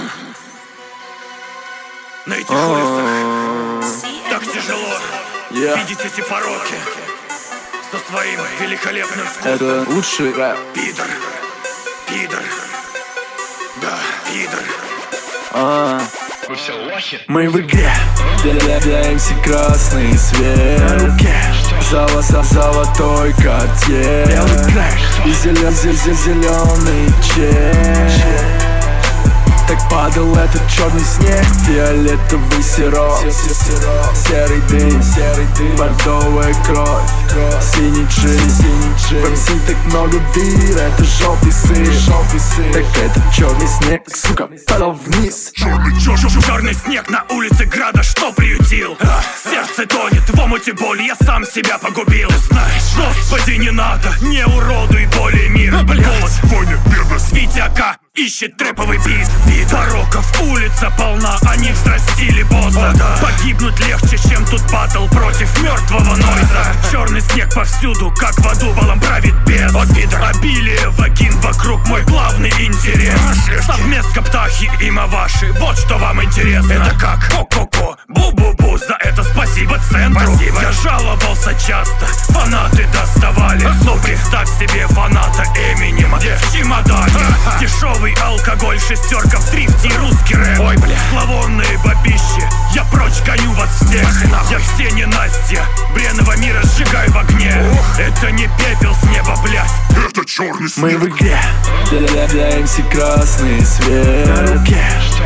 На этих улицах так тяжело видеть эти пороки со своим великолепным вкусом. Это лучший рэп. Пидор, пидор, да, пидор. Вы все лохи. Мы в игре, для МС красный свет. На руке золотой котел. Белый крэш и зеленый чек. Так падал этот черный снег, фиолетовый сироп, серый дым, бордовая кровь, синий джин. В МС так много дыр, это желтый сыр. Так этот черный снег, сука, падал вниз. Черный снег на улице града, что приютил? Сердце тонет в омуте боли, я сам себя погубил. Знаешь, Господи, не надо, не уродуй более мир. Голод, войны, бедность, Витяка ищет трэповый бит. Пороков улица полна, они взрастили босса. Погибнуть легче, чем тут батл против мертвого нойза. Черный снег повсюду, как в аду валом правит бес. Обилие вагин вокруг, мой главный интерес. Совместка птахи и маваши, вот что вам интересно. Это как ко-ко-ко, бу-бу-бу, за это спасибо центру. Я жаловался часто, фанаты доставали. Но представь себе фаната Эминема в чемодане. Дешевый алкоголь, шестерка в дрифте и русский рэп. Ой, бля, зловонные бабищи, я прочь гоню вас всех. Я все ненастья бренного мира сжигаю в огне. Это не пепел с неба, блядь, это черный снег. Мы в игре, для МС красный свет. На руке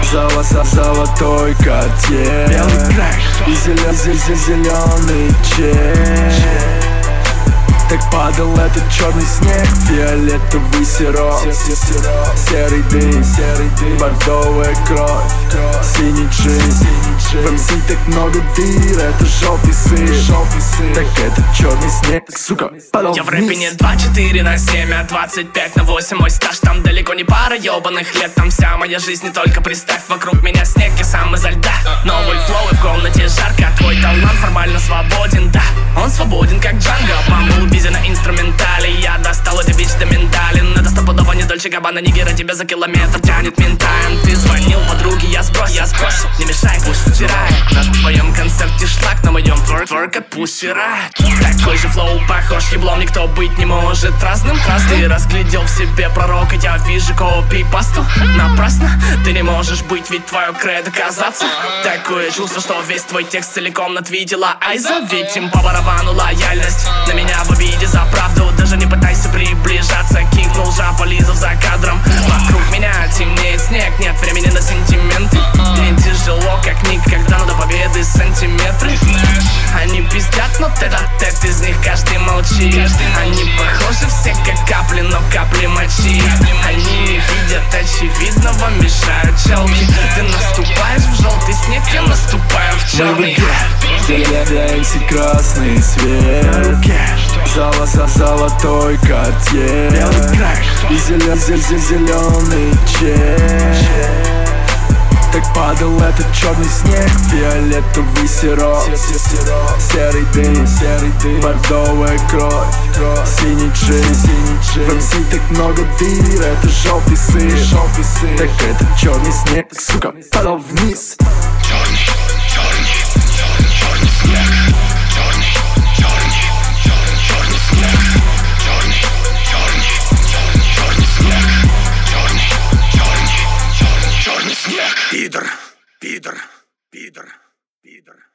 золотой котел. Белый крэш и зеленый чек. Так падал этот черный снег, фиолетовый сироп, серый дым, бордовая кровь, синий джин. В МС так много дыр, это желтый сыр. Так этот черный снег, сука, падал Я вниз. в рэпе не 24/7, а 25/8. Мой стаж там далеко не пара ебаных лет. Там вся моя жизнь, не только представь. Вокруг меня снег, я сам изо льда. Новый флоу и в комнате жарко. Твой талант формально свободен, да. Он свободен, как Джанго. Бамблби на инструментале. Я достал эти бич до миндалин. Это стопудово не Дольче Габбана, Нигера тебя за километр тянет ментаем. Ты звонил подруге, я сбросил. Не мешай, пусть втирает. На твоем концерте шлак, на моем творк пусть втирает. Такой же флоу похож, еблом никто быть не может. Разным ты разглядел в себе пророка. Я вижу копипасту напрасно. Ты не можешь быть, ведь твое кредо казаться. Такое чувство, что весь твой текст целиком натвитила Айза. Ведь им по барабану лояльность. На меня в обиде за правду, даже не пытайся приближаться. Кингнул жопа, лизов за кадром. Вокруг меня темнеет снег, нет времени на сентименты. Мне тяжело, как никогда, но до победы сантиметры. Они пиздят, но тет-а-тет из них каждый молчит. Они похожи все как капли, но капли мочи. Они не видят очевидного, мешают челки. Ты наступаешь в желтый снег, я наступаю в черный. Для МС красный свет. На руке золотой котел. Белый крэш и зеленый чек. Так падал этот черный снег, фиолетовый сироп, серый дым, бордовая кровь, синий джин. В МС так много дыр, это желтый сыр. Так этот черный снег, сука, падал вниз. Пидор, пидор, пидор, пидор.